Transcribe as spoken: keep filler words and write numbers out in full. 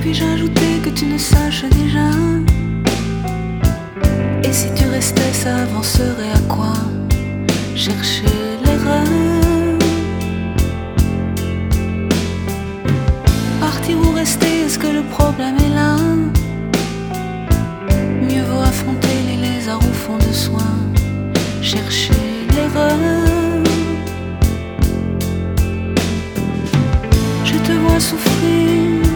Puis-je ajouter que tu ne saches déjà? Et si tu restais, ça avancerait à quoi? Chercher l'erreur. Partir ou rester, est-ce que le problème est là? Mieux vaut affronter les lézards au fond de soi. Chercher l'erreur. Je te vois souffrir,